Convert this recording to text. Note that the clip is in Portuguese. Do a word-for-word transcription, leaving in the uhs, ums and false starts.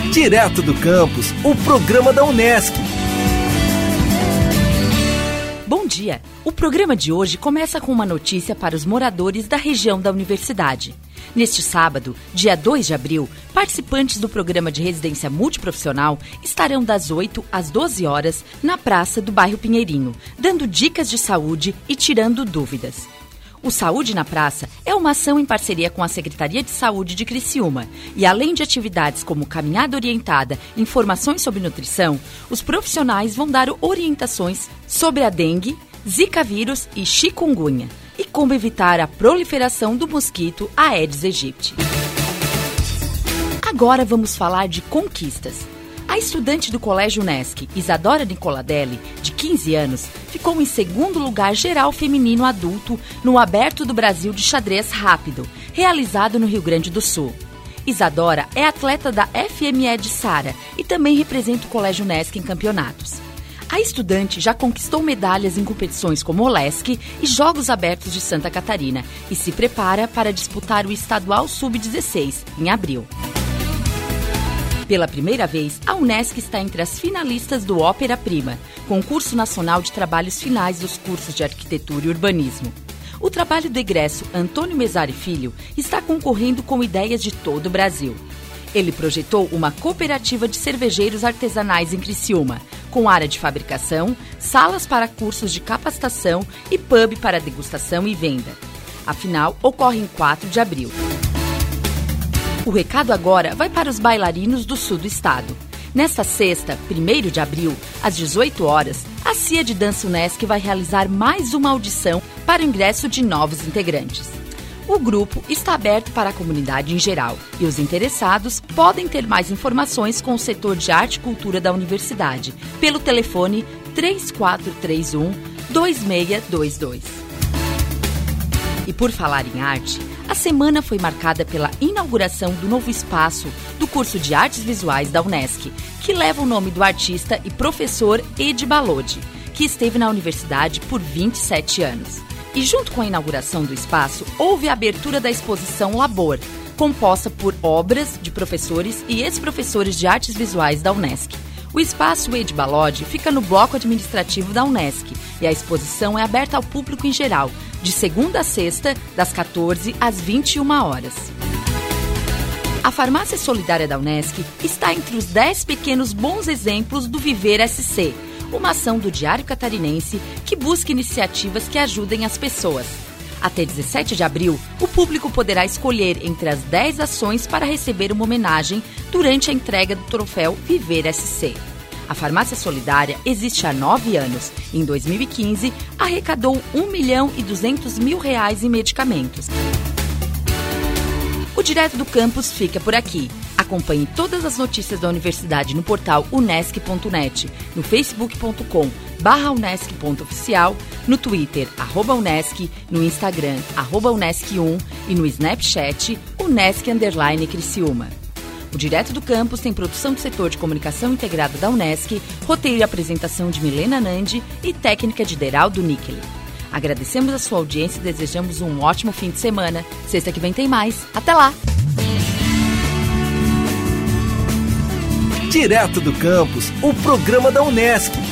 Direto do campus, o programa da Unesc. Bom dia! O programa de hoje começa com uma notícia para os moradores da região da universidade. Neste sábado, dia dois de abril, participantes do programa de residência multiprofissional estarão das oito às doze horas na praça do bairro Pinheirinho, dando dicas de saúde e tirando dúvidas. O Saúde na Praça é uma ação em parceria com a Secretaria de Saúde de Criciúma e, além de atividades como caminhada orientada e informações sobre nutrição, os profissionais vão dar orientações sobre a dengue, zika vírus e chikungunya e como evitar a proliferação do mosquito Aedes aegypti. Agora vamos falar de conquistas. A estudante do Colégio Unesc, Isadora Nicoladelli, de quinze anos, ficou em segundo lugar geral feminino adulto no Aberto do Brasil de Xadrez Rápido, realizado no Rio Grande do Sul. Isadora é atleta da F M E de Sara e também representa o Colégio Unesc em campeonatos. A estudante já conquistou medalhas em competições como Olesc e Jogos Abertos de Santa Catarina e se prepara para disputar o Estadual sub dezesseis, em abril. Pela primeira vez, a Unesc está entre as finalistas do Ópera Prima, concurso nacional de trabalhos finais dos cursos de Arquitetura e Urbanismo. O trabalho do egresso Antônio Mesari Filho está concorrendo com ideias de todo o Brasil. Ele projetou uma cooperativa de cervejeiros artesanais em Criciúma, com área de fabricação, salas para cursos de capacitação e pub para degustação e venda. A final ocorre em quatro de abril. O recado agora vai para os bailarinos do sul do estado. Nesta sexta, primeiro de abril, às dezoito horas, a C I A de Dança Unesc vai realizar mais uma audição para o ingresso de novos integrantes. O grupo está aberto para a comunidade em geral e os interessados podem ter mais informações com o setor de arte e cultura da universidade pelo telefone três quatro três um, dois seis dois dois. E por falar em arte, a semana foi marcada pela inauguração do novo espaço do curso de Artes Visuais da Unesc, que leva o nome do artista e professor Edi Balodi, que esteve na universidade por vinte e sete anos. E junto com a inauguração do espaço, houve a abertura da exposição Labor, composta por obras de professores e ex-professores de artes visuais da Unesc. O espaço Edi Balodi fica no bloco administrativo da Unesc e a exposição é aberta ao público em geral, de segunda a sexta, das quatorze às vinte e uma horas. A Farmácia Solidária da Unesc está entre os dez pequenos bons exemplos do Viver S C, uma ação do Diário Catarinense que busca iniciativas que ajudem as pessoas. Até dezessete de abril, o público poderá escolher entre as dez ações para receber uma homenagem durante a entrega do troféu Viver S C. A Farmácia Solidária existe há nove anos e, em dois mil e quinze, arrecadou um milhão e duzentos mil reais em medicamentos. O Direto do Campus fica por aqui. Acompanhe todas as notícias da universidade no portal unesc ponto net, no facebook ponto com barra unesc ponto oficial, no Twitter, arroba Unesc, no Instagram, arroba Unesc um e no Snapchat, Unesc underline Criciúma. O Direto do Campus tem produção do setor de comunicação integrada da Unesc, roteiro e apresentação de Milena Nandi e técnica de Deraldo Nickeli. Agradecemos a sua audiência e desejamos um ótimo fim de semana. Sexta que vem tem mais. Até lá! Direto do campus, o programa da Unesc.